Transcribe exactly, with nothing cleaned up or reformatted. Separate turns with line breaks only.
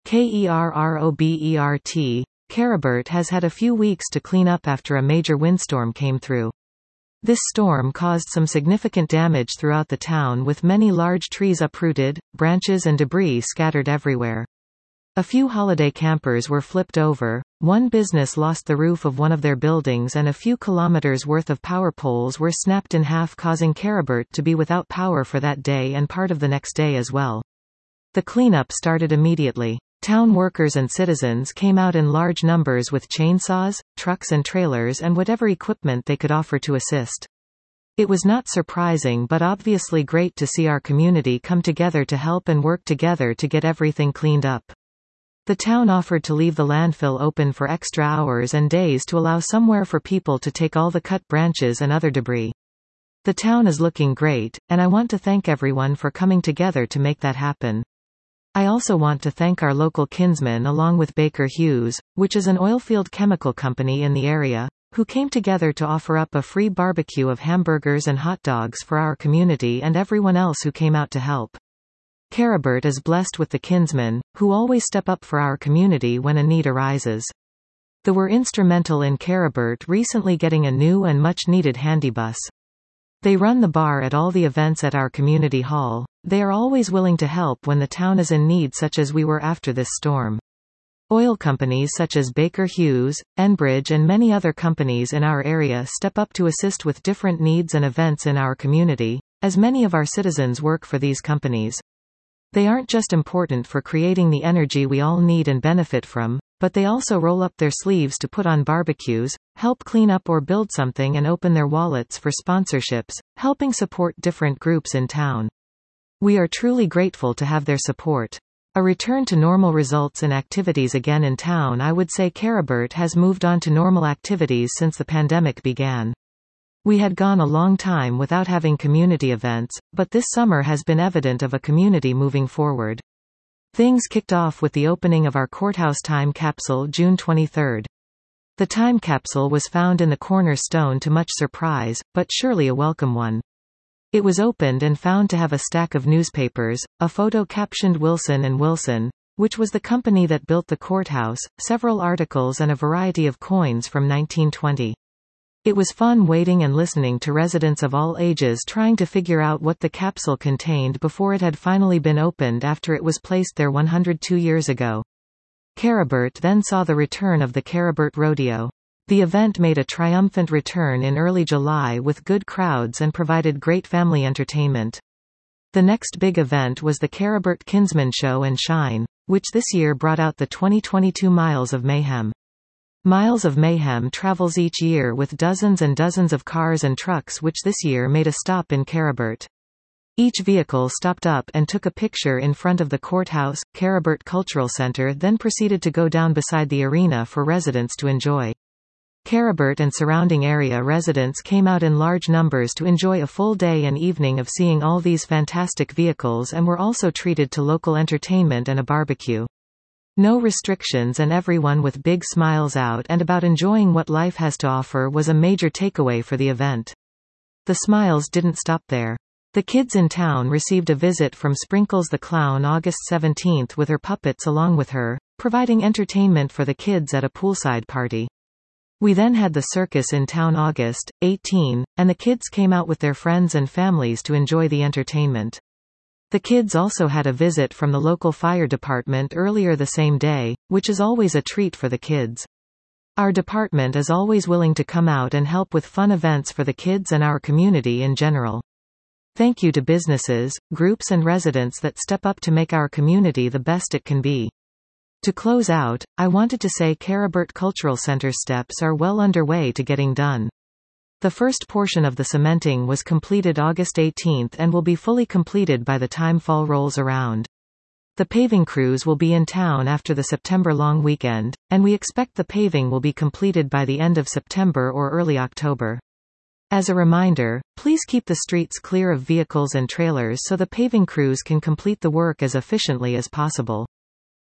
Kerrobert, Kerrobert has had a few weeks to clean up after a major windstorm came through. This storm caused some significant damage throughout the town, with many large trees uprooted, branches and debris scattered everywhere. A few holiday campers were flipped over, one business lost the roof of one of their buildings, and a few kilometers worth of power poles were snapped in half, causing Kerrobert to be without power for that day and part of the next day as well. The cleanup started immediately. Town workers and citizens came out in large numbers with chainsaws, trucks and trailers and whatever equipment they could offer to assist. It was not surprising but obviously great to see our community come together to help and work together to get everything cleaned up. The town offered to leave the landfill open for extra hours and days to allow somewhere for people to take all the cut branches and other debris. The town is looking great, and I want to thank everyone for coming together to make that happen. I also want to thank our local kinsmen along with Baker Hughes, which is an oilfield chemical company in the area, who came together to offer up a free barbecue of hamburgers and hot dogs for our community and everyone else who came out to help. Kerrobert is blessed with the kinsmen, who always step up for our community when a need arises. They were instrumental in Kerrobert recently getting a new and much-needed handybus. They run the bar at all the events at our community hall. They are always willing to help when the town is in need, such as we were after this storm. Oil companies such as Baker Hughes, Enbridge and many other companies in our area step up to assist with different needs and events in our community, as many of our citizens work for these companies. They aren't just important for creating the energy we all need and benefit from, but they also roll up their sleeves to put on barbecues, help clean up or build something, and open their wallets for sponsorships, helping support different groups in town. We are truly grateful to have their support. A return to normal results in activities again in town. I would say Kerrobert has moved on to normal activities since the pandemic began. We had gone a long time without having community events, but this summer has been evident of a community moving forward. Things kicked off with the opening of our courthouse time capsule June twenty-third. The time capsule was found in the cornerstone to much surprise, but surely a welcome one. It was opened and found to have a stack of newspapers, a photo captioned Wilson and Wilson, which was the company that built the courthouse, several articles and a variety of coins from nineteen twenty. It was fun waiting and listening to residents of all ages trying to figure out what the capsule contained before it had finally been opened after it was placed there one hundred two years ago. Kerrobert then saw the return of the Kerrobert Rodeo. The event made a triumphant return in early July with good crowds and provided great family entertainment. The next big event was the Kerrobert Kinsman Show and Shine, which this year brought out the twenty twenty-two Miles of Mayhem. Miles of Mayhem travels each year with dozens and dozens of cars and trucks, which this year made a stop in Kerrobert. Each vehicle stopped up and took a picture in front of the courthouse, Kerrobert Cultural Center, then proceeded to go down beside the arena for residents to enjoy. Kerrobert and surrounding area residents came out in large numbers to enjoy a full day and evening of seeing all these fantastic vehicles, and were also treated to local entertainment and a barbecue. No restrictions and everyone with big smiles out and about enjoying what life has to offer was a major takeaway for the event. The smiles didn't stop there. The kids in town received a visit from Sprinkles the Clown August seventeenth with her puppets along with her, providing entertainment for the kids at a poolside party. We then had the circus in town August eighteenth, and the kids came out with their friends and families to enjoy the entertainment. The kids also had a visit from the local fire department earlier the same day, which is always a treat for the kids. Our department is always willing to come out and help with fun events for the kids and our community in general. Thank you to businesses, groups and residents that step up to make our community the best it can be. To close out, I wanted to say Kerrobert Cultural Center steps are well underway to getting done. The first portion of the cementing was completed August eighteenth and will be fully completed by the time fall rolls around. The paving crews will be in town after the September long weekend, and we expect the paving will be completed by the end of September or early October. As a reminder, please keep the streets clear of vehicles and trailers so the paving crews can complete the work as efficiently as possible.